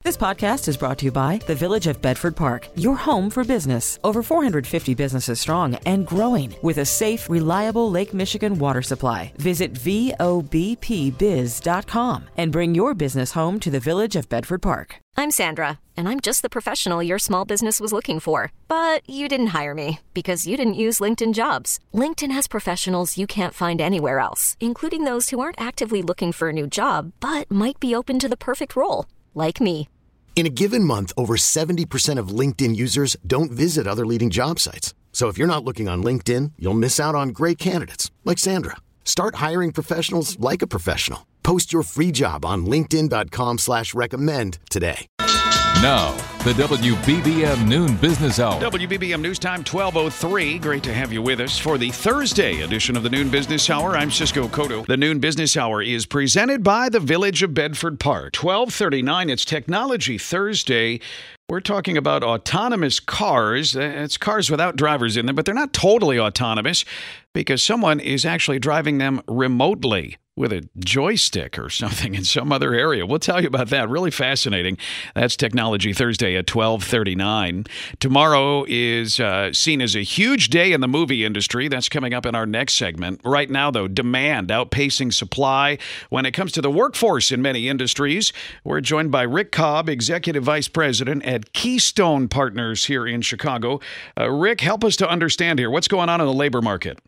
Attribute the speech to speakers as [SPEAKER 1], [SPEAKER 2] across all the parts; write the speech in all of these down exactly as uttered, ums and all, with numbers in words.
[SPEAKER 1] This podcast is brought to you by the Village of Bedford Park, your home for business. Over four hundred fifty businesses strong and growing with a safe, reliable Lake Michigan water supply. Visit V O B P biz dot com and bring your business home to the Village of Bedford Park.
[SPEAKER 2] I'm Sandra, and I'm just the professional your small business was looking for. But you didn't hire me because you didn't use LinkedIn Jobs. LinkedIn has professionals you can't find anywhere else, including those who aren't actively looking for a new job, but might be open to the perfect role, like me.
[SPEAKER 3] In a given month, over seventy percent of LinkedIn users don't visit other leading job sites. So if you're not looking on LinkedIn, you'll miss out on great candidates like Sandra. Start hiring professionals like a professional. Post your free job on linkedin dot com slash recommend today.
[SPEAKER 4] Now, the W B B M Noon Business Hour.
[SPEAKER 5] W B B M News Time, twelve oh three. Great to have you with us for the Thursday edition of the Noon Business Hour. I'm Cisco Cotto. The Noon Business Hour is presented by the Village of Bedford Park. twelve thirty-nine, it's Technology Thursday. We're talking about autonomous cars. It's cars without drivers in them, but they're not totally autonomous because someone is actually driving them remotely with a joystick or something in some other area. We'll tell you about that. Really fascinating. That's Technology Thursday at twelve thirty-nine. Tomorrow is uh, seen as a huge day in the movie industry. That's coming up in our next segment. Right now, though, demand outpacing supply when it comes to the workforce in many industries. We're joined by Rick Cobb, Executive Vice President at Keystone Partners here in Chicago. Uh, Rick, help us to understand here. What's going on in the labor market?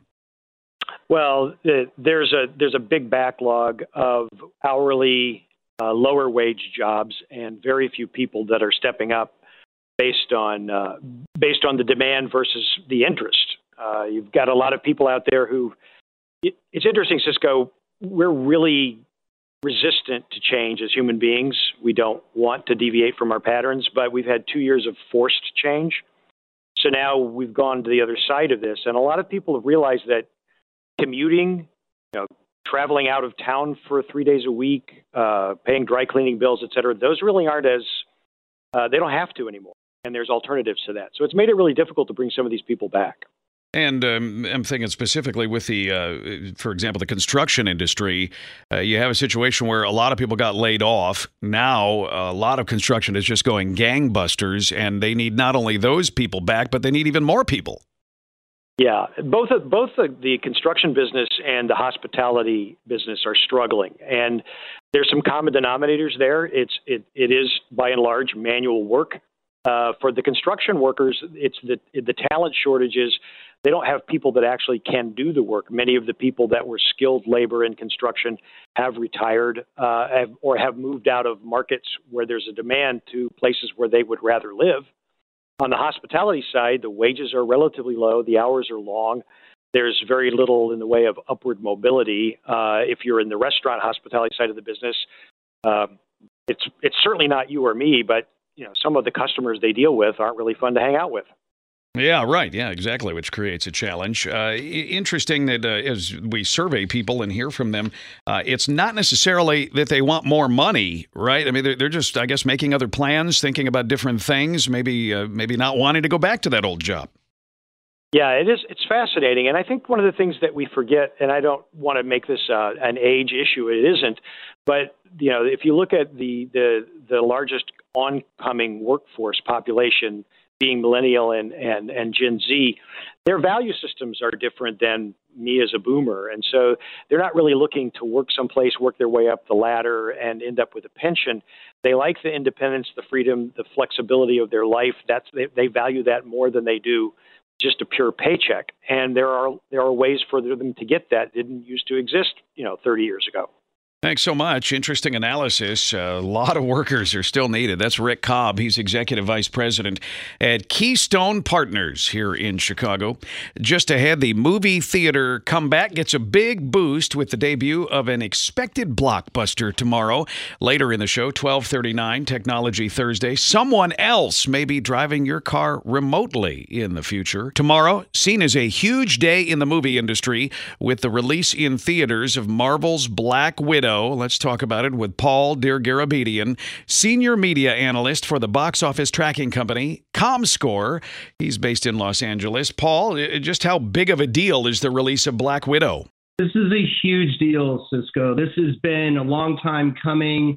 [SPEAKER 6] Well, uh, there's a there's a big backlog of hourly, uh, lower wage jobs, and very few people that are stepping up based on uh, based on the demand versus the interest. Uh, you've got a lot of people out there who. It, it's interesting, Cisco. We're really resistant to change as human beings. We don't want to deviate from our patterns, but we've had two years of forced change. So now we've gone to the other side of this, and a lot of people have realized that commuting, you know, traveling out of town for three days a week, uh, paying dry cleaning bills, et cetera, those really aren't as, uh, they don't have to anymore. And there's alternatives to that. So it's made it really difficult to bring some of these people back.
[SPEAKER 5] And um, I'm thinking specifically with the, uh, for example, the construction industry, uh, you have a situation where a lot of people got laid off. Now, a lot of construction is just going gangbusters, and they need not only those people back, but they need even more people.
[SPEAKER 6] Yeah, both of, both the, the construction business and the hospitality business are struggling, and there's some common denominators there. It's it it is by and large manual work. Uh, for the construction workers, it's the the talent shortages. They don't have people that actually can do the work. Many of the people that were skilled labor in construction have retired uh, have, or have moved out of markets where there's a demand to places where they would rather live. On the hospitality side, the wages are relatively low. The hours are long. There's very little in the way of upward mobility. Uh, if you're in the restaurant hospitality side of the business, uh, it's it's certainly not you or me, but you know some of the customers they deal with aren't really fun to hang out with.
[SPEAKER 5] Yeah, right. Yeah, exactly, which creates a challenge. Uh, interesting that uh, as we survey people and hear from them, uh, it's not necessarily that they want more money, right? I mean, they're, they're just, I guess, making other plans, thinking about different things, maybe uh, maybe not wanting to go back to that old job.
[SPEAKER 6] Yeah, it is. It's fascinating. And I think one of the things that we forget, and I don't want to make this uh, an age issue, it isn't, but you know, if you look at the the, the largest oncoming workforce population being millennial and, and, and Gen Z, their value systems are different than me as a boomer. And so they're not really looking to work someplace, work their way up the ladder and end up with a pension. They like the independence, the freedom, the flexibility of their life. That's they, they value that more than they do just a pure paycheck. And there are there are ways for them to get that didn't used to exist, you know, thirty years ago.
[SPEAKER 5] Thanks so much. Interesting analysis. A lot of workers are still needed. That's Rick Cobb. He's Executive Vice President at Keystone Partners here in Chicago. Just ahead, the movie theater comeback gets a big boost with the debut of an expected blockbuster tomorrow. Later in the show, twelve thirty-nine, Technology Thursday. Someone else may be driving your car remotely in the future. Tomorrow, seen as a huge day in the movie industry with the release in theaters of Marvel's Black Widow. Let's talk about it with Paul Dergarabedian, Senior Media Analyst for the box office tracking company ComScore. He's based in Los Angeles. Paul, just how big of a deal is the release of Black Widow?
[SPEAKER 7] This is a huge deal, Cisco. This has been a long time coming.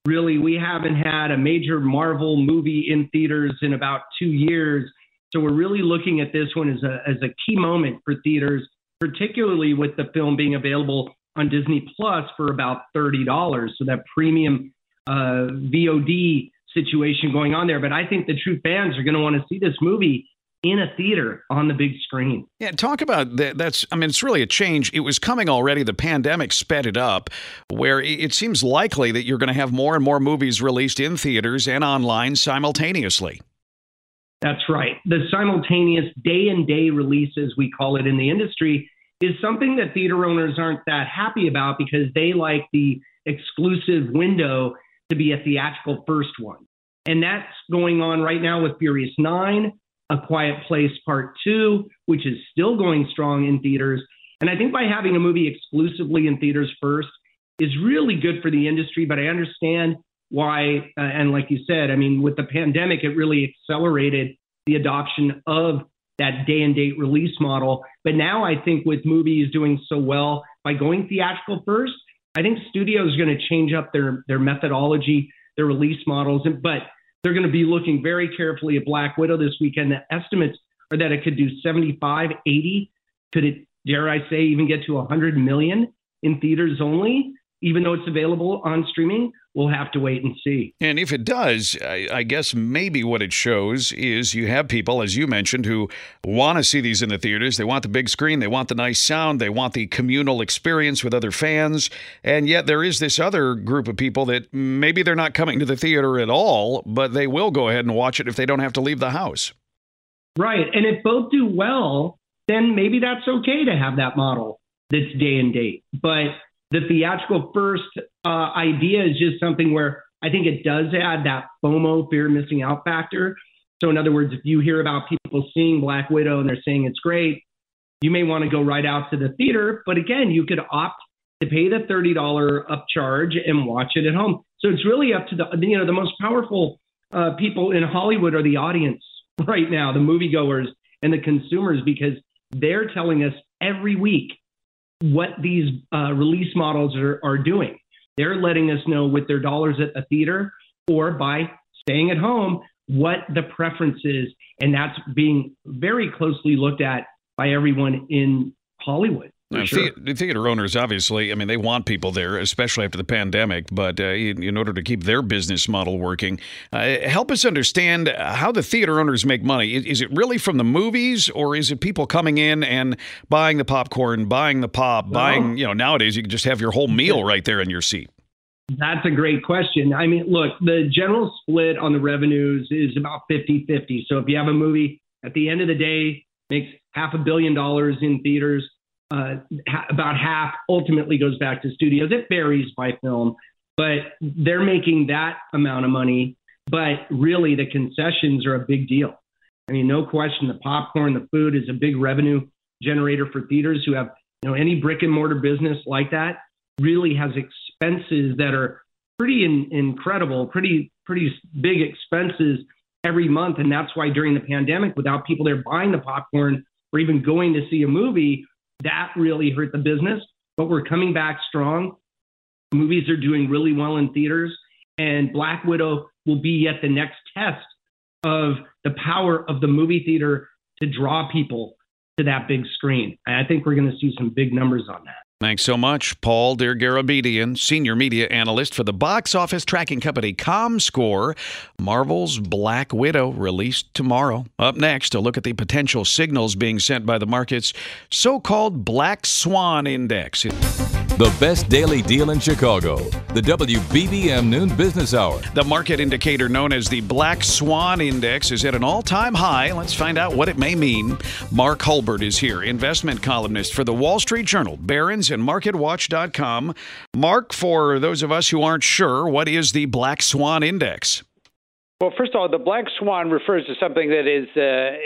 [SPEAKER 7] really, we haven't had a major Marvel movie in theaters in about two years. So we're really looking at this one as a as a key moment for theaters, particularly with the film being available on Disney Plus for about thirty dollars. So that premium uh, V O D situation going on there. But I think the true fans are going to want to see this movie in a theater on the big screen.
[SPEAKER 5] Yeah, talk about that. That's, I mean, it's really a change. It was coming already. The pandemic sped it up, where it seems likely that you're going to have more and more movies released in theaters and online simultaneously.
[SPEAKER 7] That's right. The simultaneous day and day release, as we call it in the industry, is something that theater owners aren't that happy about because they like the exclusive window to be a theatrical first one. And that's going on right now with Furious nine, A Quiet Place Part two, which is still going strong in theaters. And I think by having a movie exclusively in theaters first is really good for the industry, but I understand why, uh, and like you said, I mean, with the pandemic, it really accelerated the adoption of that day and date release model. But now I think with movies doing so well by going theatrical first, I think studios are going to change up their, their methodology, their release models, and, but they're going to be looking very carefully at Black Widow this weekend. The estimates are that it could do seventy-five, eighty. Could it, dare I say, even get to one hundred million in theaters only, even though it's available on streaming? We'll have to wait and see.
[SPEAKER 5] And if it does, I, I guess maybe what it shows is you have people, as you mentioned, who want to see these in the theaters. They want the big screen. They want the nice sound. They want the communal experience with other fans. And yet there is this other group of people that maybe they're not coming to the theater at all, but they will go ahead and watch it if they don't have to leave the house.
[SPEAKER 7] Right. And if both do well, then maybe that's okay to have that model that's day and date. But the theatrical first uh, idea is just something where I think it does add that FOMO, fear of missing out factor. So in other words, if you hear about people seeing Black Widow and they're saying it's great, you may want to go right out to the theater. But again, you could opt to pay the thirty dollars upcharge and watch it at home. So it's really up to the, you know, the most powerful uh, people in Hollywood are the audience right now, the moviegoers and the consumers, because they're telling us every week what these uh, release models are, are doing. They're letting us know with their dollars at the theater or by staying at home what the preference is. And that's being very closely looked at by everyone in Hollywood.
[SPEAKER 5] Now,
[SPEAKER 7] sure.
[SPEAKER 5] the, the theater owners, obviously, I mean, they want people there, especially after the pandemic, but uh, in, in order to keep their business model working, uh, help us understand how the theater owners make money. Is, is it really from the movies, or is it people coming in and buying the popcorn, buying the pop, well, buying, you know, nowadays you can just have your whole meal right there in your seat?
[SPEAKER 7] That's a great question. I mean, look, the general split on the revenues is about fifty-fifty. So if you have a movie at the end of the day makes half a billion dollars in theaters, Uh, ha- about half ultimately goes back to studios. It varies by film, but they're making that amount of money. But really, the concessions are a big deal. I mean, no question, the popcorn, the food is a big revenue generator for theaters who have, you know, any brick and mortar business like that really has expenses that are pretty in- incredible, pretty pretty big expenses every month. And that's why during the pandemic, without people there buying the popcorn or even going to see a movie, that really hurt the business, but we're coming back strong. Movies are doing really well in theaters, and Black Widow will be yet the next test of the power of the movie theater to draw people to that big screen. And I think we're going to see some big numbers on that.
[SPEAKER 5] Thanks so much, Paul Dergarabedian, Senior Media Analyst for the box office tracking company ComScore. Marvel's Black Widow released tomorrow. Up next, a look at the potential signals being sent by the market's so-called Black Swan Index.
[SPEAKER 4] The best daily deal in Chicago. The W B B M Noon Business Hour.
[SPEAKER 5] The market indicator known as the Black Swan Index is at an all-time high. Let's find out what it may mean. Mark Hulbert is here, investment columnist for the Wall Street Journal, Barron's, and Market Watch dot com. Mark, for those of us who aren't sure, what is the Black Swan Index?
[SPEAKER 8] Well, first of all, the Black Swan refers to something that is uh,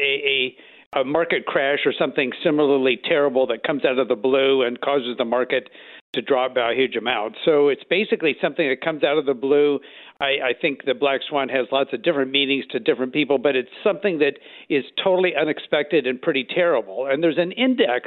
[SPEAKER 8] a, a, a market crash or something similarly terrible that comes out of the blue and causes the market to drop by a huge amount. So it's basically something that comes out of the blue. I, I think the Black Swan has lots of different meanings to different people, but it's something that is totally unexpected and pretty terrible. And there's an index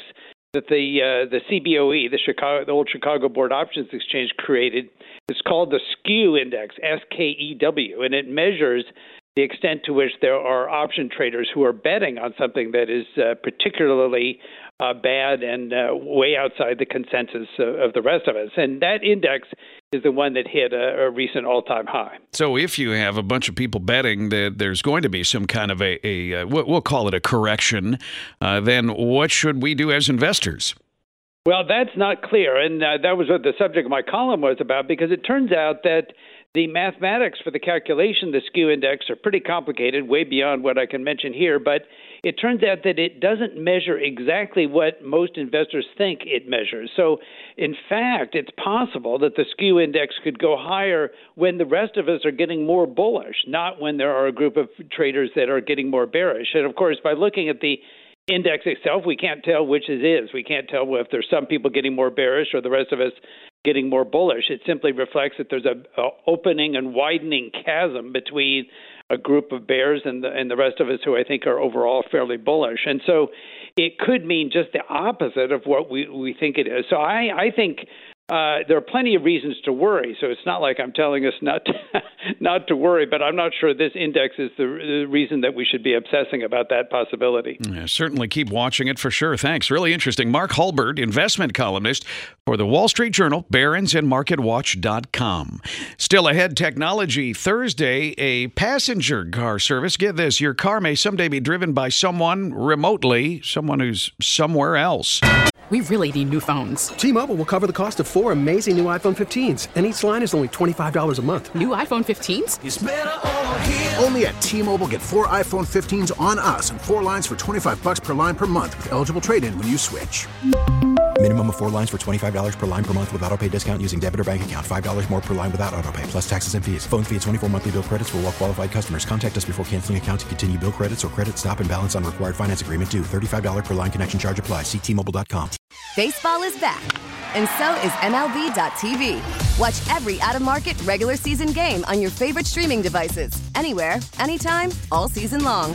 [SPEAKER 8] that the uh, the C B O E, the Chicago, the old Chicago Board Options Exchange, created. It's called the S K E W Index, S K E W, and it measures the extent to which there are option traders who are betting on something that is uh, particularly uh, bad and uh, way outside the consensus of, of the rest of us. And that index is the one that hit a, a recent all-time high.
[SPEAKER 5] So if you have a bunch of people betting that there's going to be some kind of a, a uh, we'll call it a correction, uh, then what should we do as investors?
[SPEAKER 8] Well, that's not clear, and uh, that was what the subject of my column was about, because it turns out that the mathematics for the calculation of the S K E W Index are pretty complicated, way beyond what I can mention here, but it turns out that it doesn't measure exactly what most investors think it measures. So, in fact, it's possible that the S K E W Index could go higher when the rest of us are getting more bullish, not when there are a group of traders that are getting more bearish. And, of course, by looking at the index itself, we can't tell which it is. We can't tell if there's some people getting more bearish or the rest of us getting more bullish. It simply reflects that there's a, a opening and widening chasm between a group of bears and the, and the rest of us who I think are overall fairly bullish. And so it could mean just the opposite of what we, we think it is. So I, I think Uh, there are plenty of reasons to worry, so it's not like I'm telling us not to, not to worry, but I'm not sure this index is the, the reason that we should be obsessing about that possibility.
[SPEAKER 5] Yeah, certainly keep watching it for sure. Thanks. Really interesting. Mark Hulbert, investment columnist for the Wall Street Journal, Barron's, and Market Watch dot com. Still ahead, Technology Thursday, a passenger car service. Get this, your car may someday be driven by someone remotely, someone who's somewhere else.
[SPEAKER 9] We really need new phones.
[SPEAKER 10] T-Mobile will cover the cost of four amazing new iPhone fifteens, and each line is only twenty-five dollars a month.
[SPEAKER 9] New iPhone fifteens?
[SPEAKER 11] It's better over here. Only at T-Mobile, get four iPhone fifteens on us and four lines for twenty-five dollars per line per month with eligible trade-in when you switch.
[SPEAKER 12] Minimum of four lines for twenty-five dollars per line per month with autopay discount using debit or bank account. five dollars more per line without autopay, plus taxes and fees. Phone fee at twenty-four monthly bill credits for well-qualified customers. Contact us before canceling account to continue bill credits or credit stop and balance on required finance agreement due. thirty-five dollars per line connection charge applies. See T Mobile dot com.
[SPEAKER 13] Baseball is back, and so is M L B dot T V. Watch every out-of-market regular season game on your favorite streaming devices. Anywhere, anytime, all season long.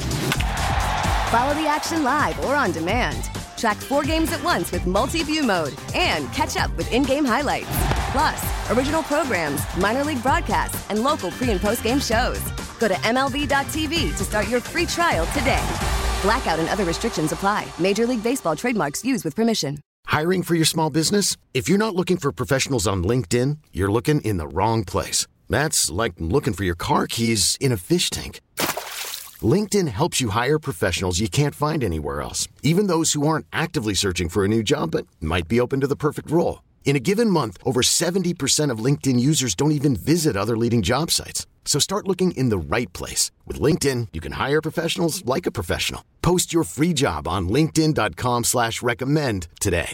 [SPEAKER 13] Follow the action live or on demand. Track four games at once with multi-view mode and catch up with in-game highlights. Plus, original programs, minor league broadcasts, and local pre- and post-game shows. Go to M L B dot T V to start your free trial today. Blackout and other restrictions apply. Major League Baseball trademarks used with permission.
[SPEAKER 3] Hiring for your small business? If you're not looking for professionals on LinkedIn, you're looking in the wrong place. That's like looking for your car keys in a fish tank. LinkedIn helps you hire professionals you can't find anywhere else, even those who aren't actively searching for a new job but might be open to the perfect role. In a given month, over seventy percent of LinkedIn users don't even visit other leading job sites. So start looking in the right place. With LinkedIn, you can hire professionals like a professional. Post your free job on linkedin dot com slash recommend today.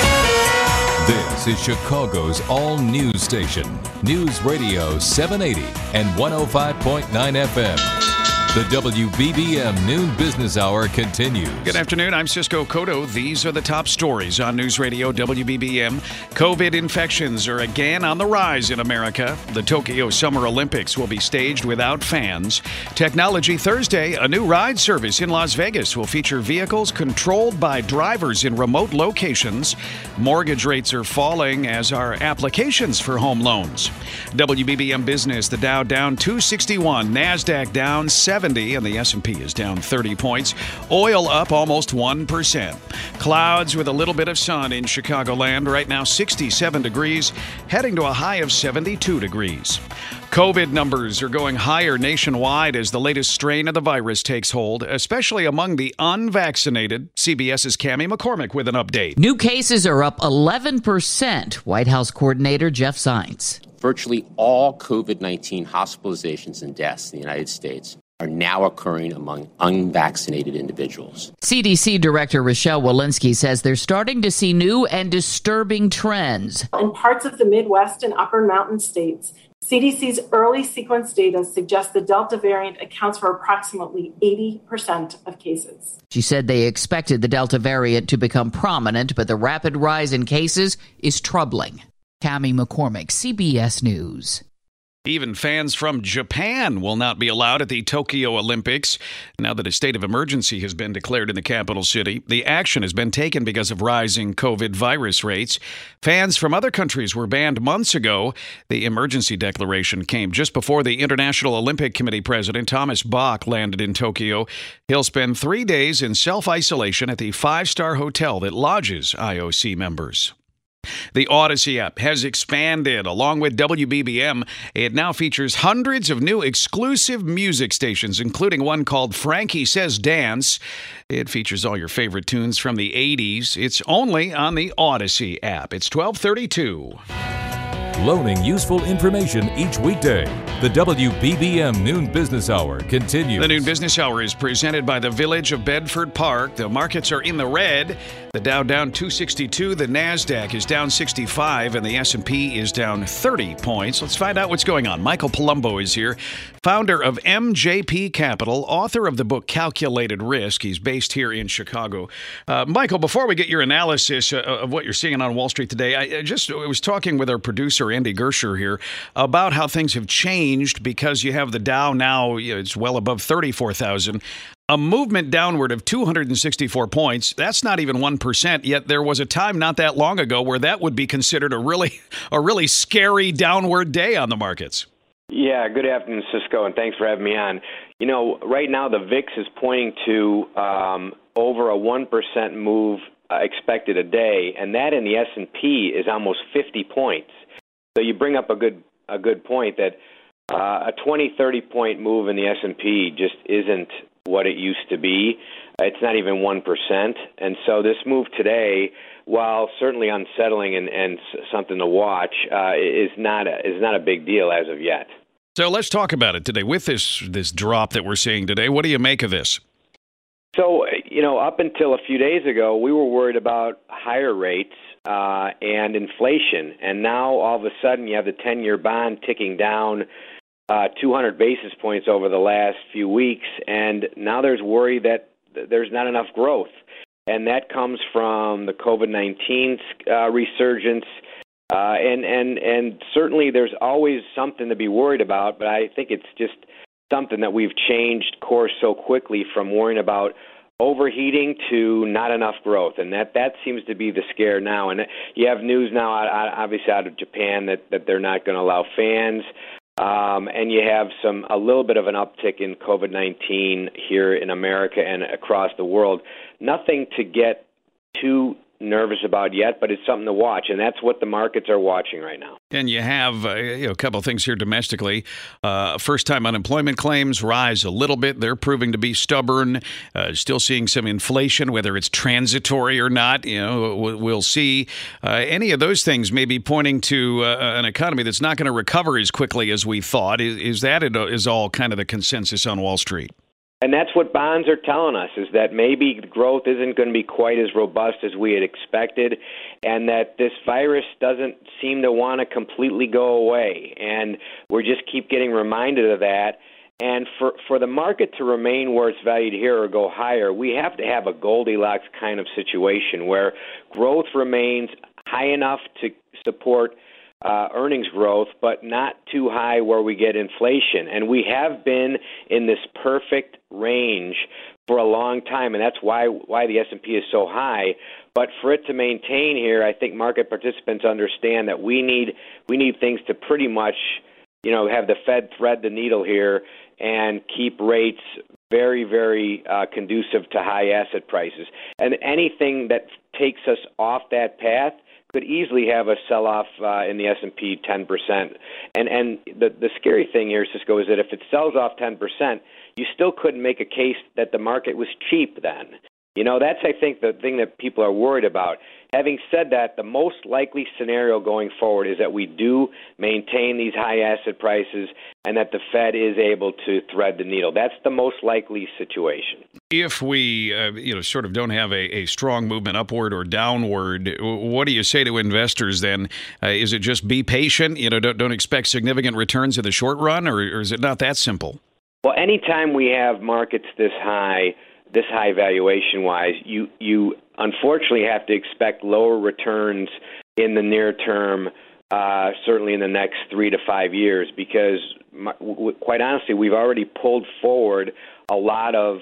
[SPEAKER 4] This is Chicago's all-news station, News Radio seven eighty and one oh five point nine F M. The W B B M Noon Business Hour continues.
[SPEAKER 5] Good afternoon. I'm Cisco Cotto. These are the top stories on News Radio W B B M. COVID infections are again on the rise in America. The Tokyo Summer Olympics will be staged without fans. Technology Thursday, a new ride service in Las Vegas will feature vehicles controlled by drivers in remote locations. Mortgage rates are falling, as are applications for home loans. W B B M Business, the Dow down two sixty-one, NASDAQ down seventy, and the S and P is down thirty points. Oil up almost one percent. Clouds with a little bit of sun in Chicagoland. Right now sixty-seven degrees, heading to a high of seventy-two degrees. COVID numbers are going higher nationwide as the latest strain of the virus takes hold, especially among the unvaccinated. CBS's Cammie McCormick with an update.
[SPEAKER 14] New cases are up eleven percent. White House coordinator Jeff Zients.
[SPEAKER 15] Virtually all COVID nineteen hospitalizations and deaths in the United States are now occurring among unvaccinated individuals.
[SPEAKER 14] C D C Director Rochelle Walensky says they're starting to see new and disturbing trends.
[SPEAKER 16] In parts of the Midwest and Upper Mountain states, C D C's early sequence data suggests the Delta variant accounts for approximately eighty percent of cases.
[SPEAKER 14] She said they expected the Delta variant to become prominent, but the rapid rise in cases is troubling. Cammie McCormick, C B S News.
[SPEAKER 5] Even fans from Japan will not be allowed at the Tokyo Olympics now that a state of emergency has been declared in the capital city. The action has been taken because of rising COVID virus rates. Fans from other countries were banned months ago. The emergency declaration came just before the International Olympic Committee president Thomas Bach landed in Tokyo. He'll spend three days in self-isolation at the five-star hotel that lodges I O C members. The Odyssey app has expanded. Along with W B B M, it now features hundreds of new exclusive music stations, including one called Frankie Says Dance. It features all your favorite tunes from the eighties. It's only on the Odyssey app. It's twelve thirty-two.
[SPEAKER 4] Loaning useful information each weekday. The W B B M Noon Business Hour continues.
[SPEAKER 5] The Noon Business Hour is presented by the Village of Bedford Park. The markets are in the red. The Dow down two sixty-two, the NASDAQ is down sixty-five, and the S and P is down thirty points. Let's find out what's going on. Michael Palumbo is here, founder of M J P Capital, author of the book Calculated Risk. He's based here in Chicago. Uh, Michael, before we get your analysis uh, of what you're seeing on Wall Street today, I just I was talking with our producer, Andy Gersher, here about how things have changed because you have the Dow now, you know, it's well above thirty-four thousand. A movement downward of two hundred sixty-four points. That's not even one percent, yet there was a time not that long ago where that would be considered a really a really scary downward day on the markets.
[SPEAKER 17] Yeah, good afternoon, Cisco, and thanks for having me on. You know, right now the V I X is pointing to um, over a one percent move uh, expected a day, and that in the S and P is almost fifty points. So you bring up a good a good point that uh, a twenty, thirty point move in the S and P just isn't what it used to be. It's not even one percent. And so this move today, while certainly unsettling and, and something to watch, uh, is not a, is not a big deal as of yet.
[SPEAKER 5] So let's talk about it today. With this this drop that we're seeing today, what do you make of this?
[SPEAKER 17] So, you know, up until a few days ago, we were worried about higher rates uh, and inflation. And now all of a sudden you have the ten-year bond ticking down Uh, two hundred basis points over the last few weeks, and now there's worry that th- there's not enough growth, and that comes from the COVID nineteen uh, resurgence, uh, and and and certainly there's always something to be worried about, but I think it's just something that we've changed course so quickly from worrying about overheating to not enough growth, and that, that seems to be the scare now. And you have news now, obviously out of Japan, that, that they're not going to allow fans. Um, and you have some a little bit of an uptick in COVID nineteen here in America and across the world. Nothing to get too nervous about yet, but it's something to watch, and that's what the markets are watching right now.
[SPEAKER 5] And you have uh, you know, a couple of things here domestically. Uh, first-time unemployment claims rise a little bit. They're proving to be stubborn. Uh, still seeing some inflation, whether it's transitory or not. You know, we'll see. Uh, any of those things may be pointing to uh, an economy that's not going to recover as quickly as we thought. Is, is that it, is all kind of the consensus on Wall Street?
[SPEAKER 17] And that's what bonds are telling us, is that maybe growth isn't going to be quite as robust as we had expected, and that this virus doesn't seem to want to completely go away. And we just keep getting reminded of that. And for, for the market to remain where it's valued here or go higher, we have to have a Goldilocks kind of situation where growth remains high enough to support Uh, earnings growth, but not too high where we get inflation. And we have been in this perfect range for a long time, and that's why why the S and P is so high. But for it to maintain here, I think market participants understand that we need we need things to pretty much, you know, have the Fed thread the needle here and keep rates very, very uh, conducive to high asset prices. And anything that takes us off that path could easily have a sell-off uh, in the S and P ten percent. And and the, the scary thing here, Cisco, is that if it sells off ten percent, you still couldn't make a case that the market was cheap then. You know, that's, I think, the thing that people are worried about. Having said that, the most likely scenario going forward is that we do maintain these high asset prices and that the Fed is able to thread the needle. That's the most likely situation.
[SPEAKER 5] If we, uh, you know, sort of don't have a, a strong movement upward or downward, what do you say to investors then? Uh, is it just be patient? You know, don't, don't expect significant returns in the short run, or, or is it not that simple?
[SPEAKER 17] Well, anytime we have markets this high, this high valuation-wise, you you unfortunately have to expect lower returns in the near term uh, certainly in the next three to five years, because my, w- quite honestly, we've already pulled forward a lot of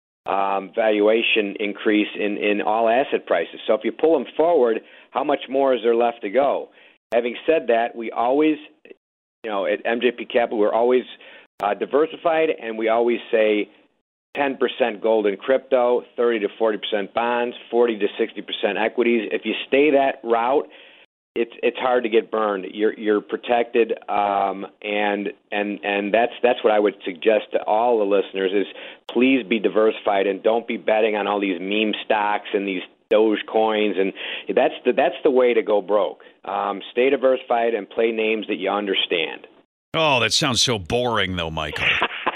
[SPEAKER 17] um, valuation increase in, in all asset prices. So if you pull them forward, how much more is there left to go? Having said that, we always, you know, at M J P Capital, we're always uh, diversified, and we always say ten percent gold and crypto, thirty to forty percent bonds, forty to sixty percent equities. If you stay that route, it's it's hard to get burned. You're you're protected, um, and and and that's that's what I would suggest to all the listeners is please be diversified and don't be betting on all these meme stocks and these Doge coins, and that's the that's the way to go broke. Um, stay diversified and play names that you understand.
[SPEAKER 5] Oh, that sounds so boring, though, Michael.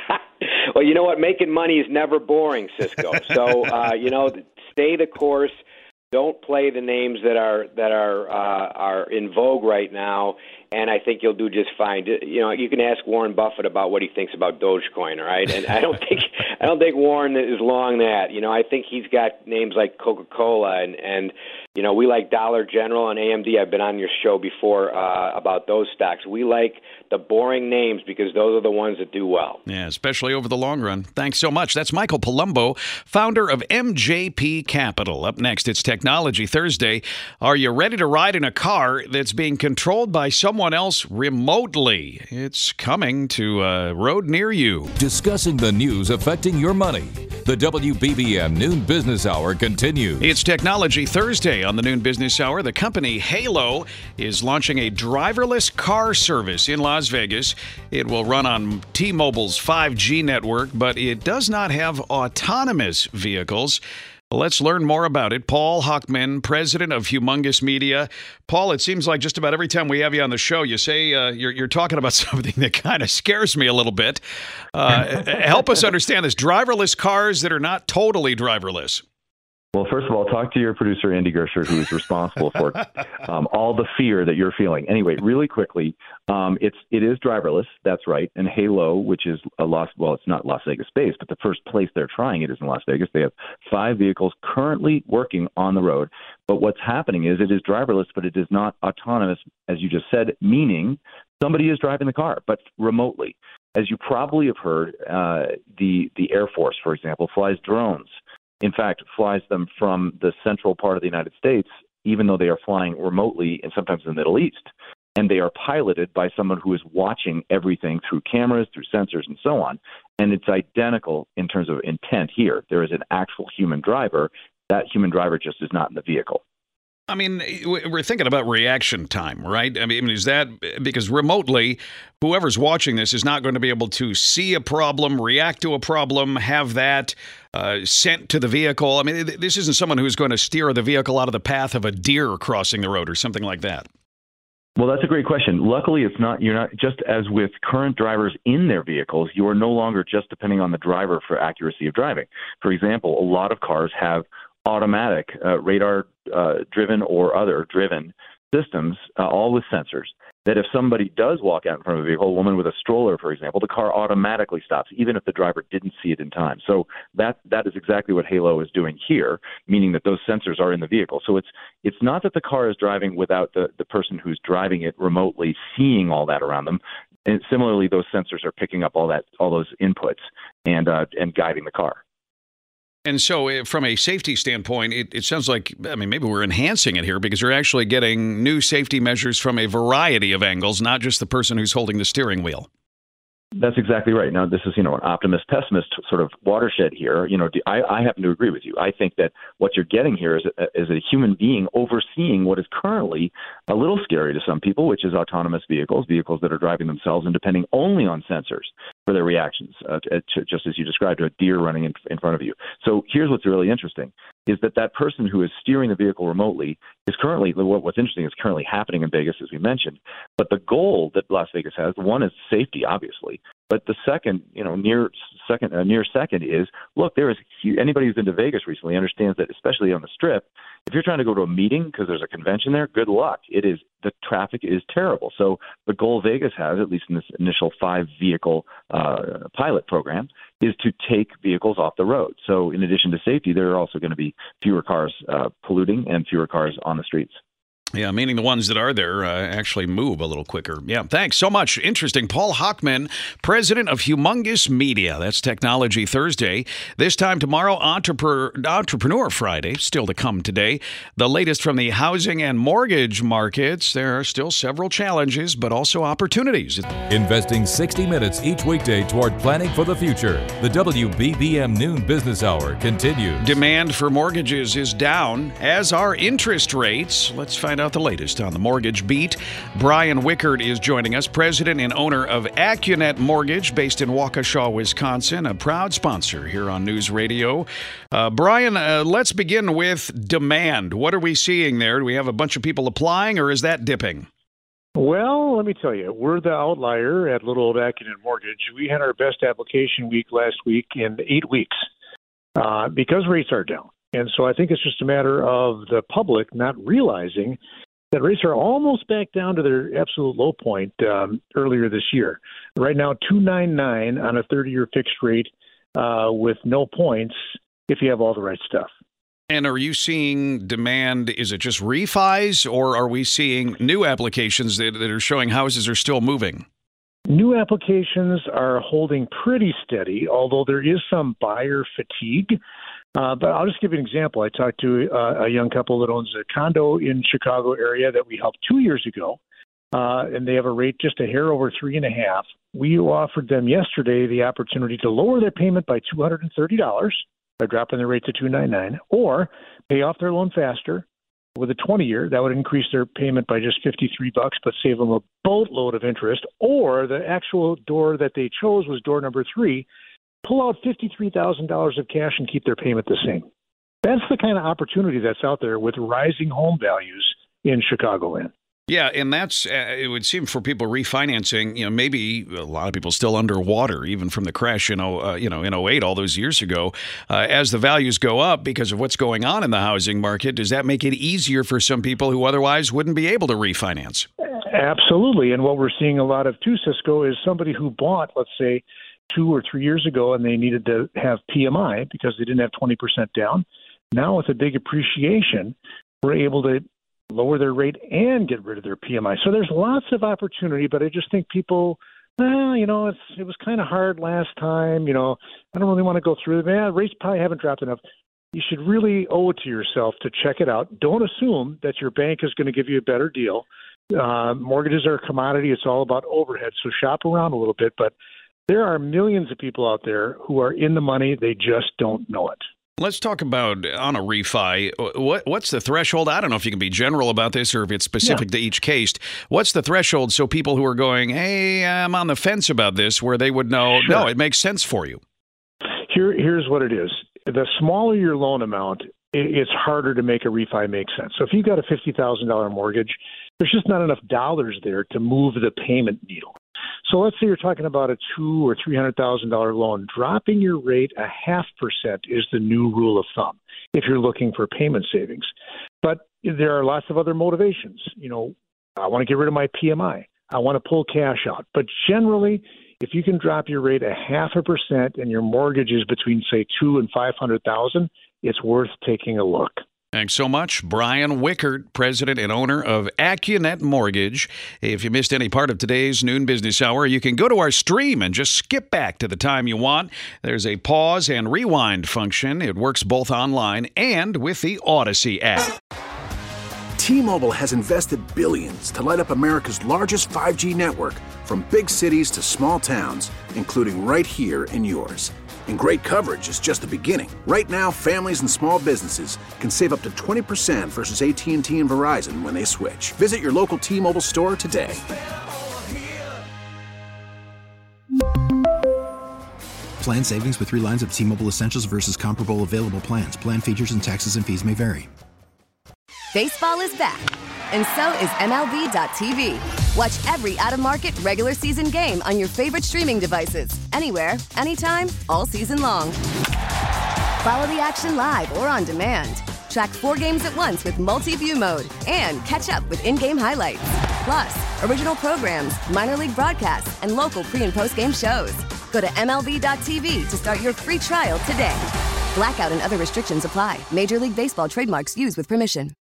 [SPEAKER 17] Well, you know what? Making money is never boring, Cisco. So, uh, you know, stay the course. Don't play the names that are that are uh, are in vogue right now, and I think you'll do just fine. You know, you can ask Warren Buffett about what he thinks about Dogecoin, all right? And I don't think I don't think Warren is long that. You know, I think he's got names like Coca-Cola and and you know, we like Dollar General and A M D. I've been on your show before uh, about those stocks. We like the boring names because those are the ones that do well.
[SPEAKER 5] Yeah, especially over the long run. Thanks so much. That's Michael Palumbo, founder of M J P Capital. Up next, it's Technology Thursday. Are you ready to ride in a car that's being controlled by someone else remotely? It's coming to a road near you.
[SPEAKER 4] Discussing the news affecting your money. The W B B M Noon Business Hour continues.
[SPEAKER 5] It's Technology Thursday on the Noon Business Hour. The company Halo is launching a driverless car service in Las Vegas. It will run on T-Mobile's five G network, but it does not have autonomous vehicles. Let's learn more about it. Paul Hochman, president of Humongous Media. Paul, it seems like just about every time we have you on the show, you say uh, you're, you're talking about something that kind of scares me a little bit. Uh, help us understand this. Driverless cars that are not totally driverless.
[SPEAKER 18] Well, first of all, talk to your producer, Andy Gersher, who is responsible for um, all the fear that you're feeling. Anyway, really quickly, um, it's it is driverless. That's right. And Halo, which is a Las well, it's not Las Vegas based, but the first place they're trying it is in Las Vegas. They have five vehicles currently working on the road. But what's happening is it is driverless, but it is not autonomous, as you just said, meaning somebody is driving the car, but remotely. As you probably have heard, uh, the the Air Force, for example, flies drones. In fact, flies them from the central part of the United States, even though they are flying remotely and sometimes in the Middle East. And they are piloted by someone who is watching everything through cameras, through sensors, and so on. And it's identical in terms of intent here. There is an actual human driver. That human driver just is not in the vehicle.
[SPEAKER 5] I mean, we're thinking about reaction time, right? I mean, is that because remotely, whoever's watching this is not going to be able to see a problem, react to a problem, have that uh, sent to the vehicle? I mean, this isn't someone who's going to steer the vehicle out of the path of a deer crossing the road or something like that.
[SPEAKER 18] Well, that's a great question. Luckily, it's not. You're not just as with current drivers in their vehicles. You are no longer just depending on the driver for accuracy of driving. For example, a lot of cars have automatic uh, radar uh, driven or other driven systems, uh, all with sensors, that if somebody does walk out in front of a vehicle, a woman with a stroller, for example, the car automatically stops, even if the driver didn't see it in time. So that that is exactly what Halo is doing here, meaning that those sensors are in the vehicle. So it's it's not that the car is driving without the, the person who's driving it remotely seeing all that around them. And similarly, those sensors are picking up all that all those inputs and uh, and guiding the car.
[SPEAKER 5] And so from a safety standpoint, it, it sounds like, I mean, maybe we're enhancing it here because you're actually getting new safety measures from a variety of angles, not just the person who's holding the steering wheel.
[SPEAKER 18] That's exactly right. Now, this is, you know, an optimist-pessimist sort of watershed here. You know, I, I happen to agree with you. I think that what you're getting here is a, is a human being overseeing what is currently a little scary to some people, which is autonomous vehicles, vehicles that are driving themselves and depending only on sensors for their reactions, uh, to, just as you described, a deer running in, in front of you. So here's what's really interesting, is that that person who is steering the vehicle remotely is currently, what's interesting is currently happening in Vegas, as we mentioned. But the goal that Las Vegas has, one is safety, obviously. But the second, you know, near second, uh, near second is, look, there is anybody who's been to Vegas recently understands that, especially on the Strip, if you're trying to go to a meeting because there's a convention there, good luck. It is the traffic is terrible. So the goal Vegas has, at least in this initial five vehicle uh, pilot program, is to take vehicles off the road. So in addition to safety, there are also going to be fewer cars uh, polluting and fewer cars on the streets.
[SPEAKER 5] Yeah, meaning the ones that are there uh, actually move a little quicker. Yeah, thanks so much. Interesting. Paul Hochman, president of Humongous Media. That's Technology Thursday. This time tomorrow, Entrepreneur, Entrepreneur Friday, still to come today. The latest from the housing and mortgage markets. There are still several challenges, but also opportunities.
[SPEAKER 4] Investing sixty minutes each weekday toward planning for the future. The W B B M Noon Business Hour continues.
[SPEAKER 5] Demand for mortgages is down, as are interest rates. Let's find out the latest on the mortgage beat. Brian Wickert is joining us, president and owner of Accunet Mortgage, based in Waukesha, Wisconsin, a proud sponsor here on News Radio. Uh, Brian, uh, let's begin with demand. What are we seeing there? Do we have a bunch of people applying, or is that dipping?
[SPEAKER 19] Well, let me tell you, we're the outlier at Little Old Accunet Mortgage. We had our best application week last week in eight weeks uh, because rates are down. And so I think it's just a matter of the public not realizing that rates are almost back down to their absolute low point um, earlier this year. Right now, two ninety-nine on a thirty-year fixed rate uh, with no points if you have all the right stuff.
[SPEAKER 5] And are you seeing demand? Is it just refis, or are we seeing new applications that, that are showing houses are still moving?
[SPEAKER 19] New applications are holding pretty steady, although there is some buyer fatigue. Uh, but I'll just give you an example. I talked to uh, a young couple that owns a condo in Chicago area that we helped two years ago, uh, and they have a rate just a hair over three and a half. We offered them yesterday the opportunity to lower their payment by two hundred thirty dollars by dropping their rate to two ninety-nine, or pay off their loan faster with a twenty-year. That would increase their payment by just fifty-three bucks, but save them a boatload of interest. Or the actual door that they chose was door number three. Pull out fifty-three thousand dollars of cash and keep their payment the same. That's the kind of opportunity that's out there with rising home values in Chicagoland.
[SPEAKER 5] Yeah, and that's, uh, it would seem for people refinancing, you know, maybe a lot of people still underwater, even from the crash in, uh, you know, in oh eight, all those years ago. Uh, as the values go up because of what's going on in the housing market, does that make it easier for some people who otherwise wouldn't be able to refinance?
[SPEAKER 19] Absolutely. And what we're seeing a lot of too, Cisco, is somebody who bought, let's say, two or three years ago, and they needed to have P M I because they didn't have twenty percent down. Now with a big appreciation, we're able to lower their rate and get rid of their P M I. So there's lots of opportunity, but I just think people, well, you know, it's, it was kind of hard last time. You know, I don't really want to go through it. Man, rates probably haven't dropped enough. You should really owe it to yourself to check it out. Don't assume that your bank is going to give you a better deal. Uh, mortgages are a commodity. It's all about overhead. So shop around a little bit, but there are millions of people out there who are in the money. They just don't know it.
[SPEAKER 5] Let's talk about on a refi. What what's the threshold? I don't know if you can be general about this or if it's specific yeah. to each case. What's the threshold so people who are going, hey, I'm on the fence about this, where they would know, sure. no, it makes sense for you?
[SPEAKER 19] Here, here's what it is. The smaller your loan amount, it's harder to make a refi make sense. So if you've got a fifty thousand dollars mortgage, there's just not enough dollars there to move the payment needle. So let's say you're talking about a two or three hundred thousand dollar loan. Dropping your rate a half percent is the new rule of thumb if you're looking for payment savings. But there are lots of other motivations. You know, I want to get rid of my P M I. I want to pull cash out. But generally, if you can drop your rate a half a percent and your mortgage is between say two and five hundred thousand, it's worth taking a look.
[SPEAKER 5] Thanks so much. Brian Wickert, president and owner of Accunet Mortgage. If you missed any part of today's Noon Business Hour, you can go to our stream and just skip back to the time you want. There's a pause and rewind function. It works both online and with the Odyssey app.
[SPEAKER 11] T-Mobile has invested billions to light up America's largest five G network, from big cities to small towns, including right here in yours. And great coverage is just the beginning. Right now, families and small businesses can save up to twenty percent versus A T and T and Verizon when they switch. Visit your local T-Mobile store today.
[SPEAKER 12] Plan savings with three lines of T-Mobile Essentials versus comparable available plans. Plan features and taxes and fees may vary.
[SPEAKER 13] Baseball is back, and so is M L B dot T V. Watch every out-of-market regular season game on your favorite streaming devices, anywhere, anytime, all season long. Follow the action live or on demand. Track four games at once with multi-view mode and catch up with in-game highlights. Plus, original programs, minor league broadcasts, and local pre- and post-game shows. Go to M L B dot T V to start your free trial today. Blackout and other restrictions apply. Major League Baseball trademarks used with permission.